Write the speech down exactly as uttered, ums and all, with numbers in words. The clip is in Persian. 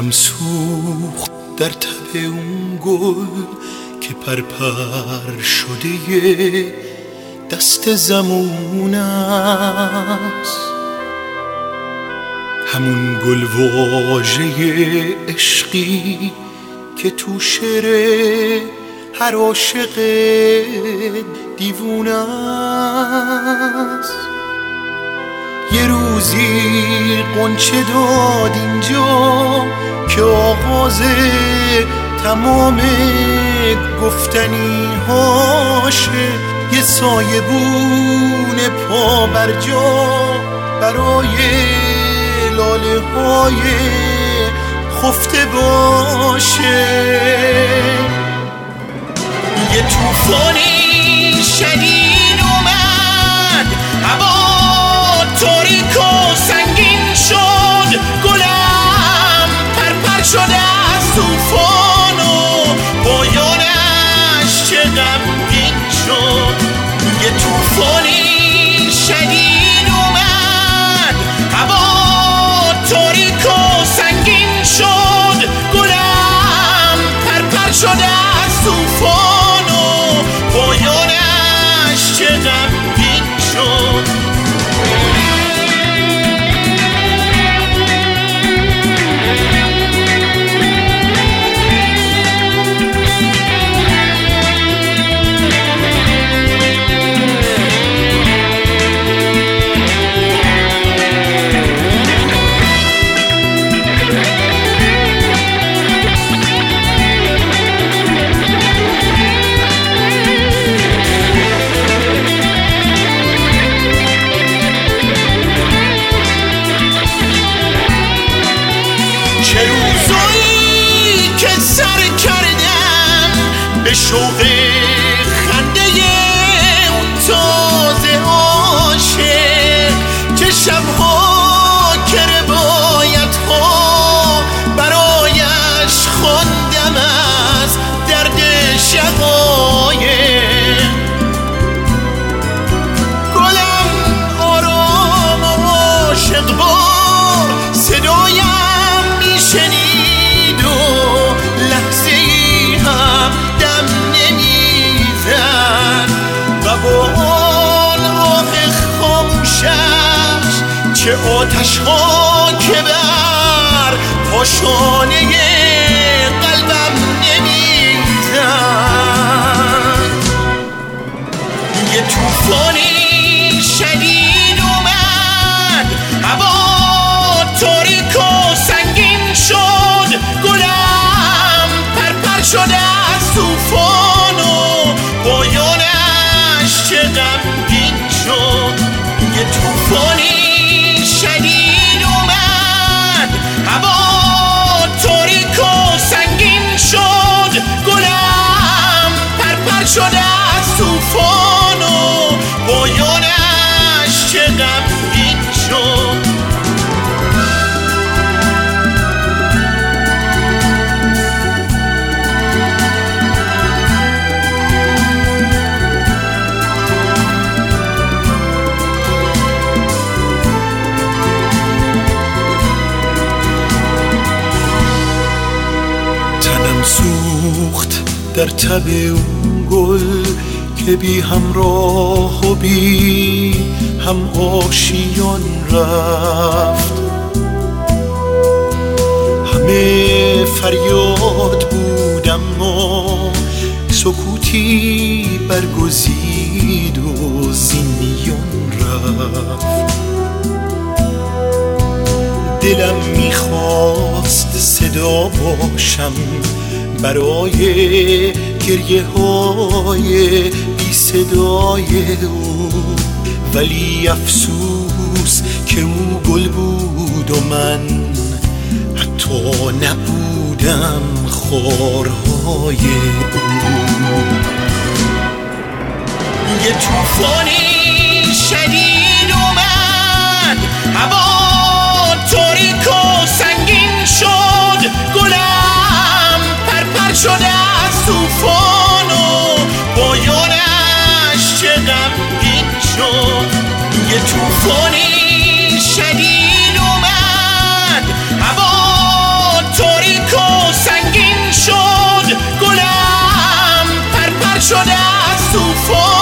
تنم سوخت در تب اون گل که پرپر شده دست زمون است، همون گل واژه عشقی که تو شعر هر عاشق دیوونه است. یه روزی غنچه داد اینجا که آغاز تمام گفتنی هاشه، یه سایبون پا بر جا برای لاله های خفته باشه. یه توفانی شدید اومد، هوا تاریک و سنگین شد، گلم پرپر شده از توفان و پایانش چه غمگین شد. یه توفانی شدید اومد، هوا تاریک و سنگین شد، گلم پرپر شده از توفان و پایانش چه غمگین شد. چه روزایی که سر کردم به شوق خنده اون تازه عاشق، چه شبها که روایت ها برایش خواندم از درد شقایق. گلم آرام و عاشق بار صدایم شنید و لحظه ای هم دم نمیزد و با آن آه خاموشش چه آتش ها که بر پاشانه قلبم نمیزد. یه توفانی شدید اومد، هوا تاریک و سنگین شد، گلم پرپر شده از توفان و پایانش چه غمگین شد. یه توفانی شدید اومد، هوا تاریک و سنگین شد، گلم پرپر شده از توفان و پایانش چه غمگین شد. تنم سوخت در تب اون گل که بی همراه و بی هم آشیان رفت، همه فریاد بود اما سکوتی برگزید و زینیان رفت. دلم میخواست صدا باشم برای گریه های بی صدای او، ولی افسوس که او گل بود و من حتی نبودم خارهای او. یه توفانی شدید اومد، هوا تاریک و سنگین شد، گلم پرپر شده از توفان و پایانش چه غمگین شد. یه توفانی شدید اومد، هوا تاریک شده از توفان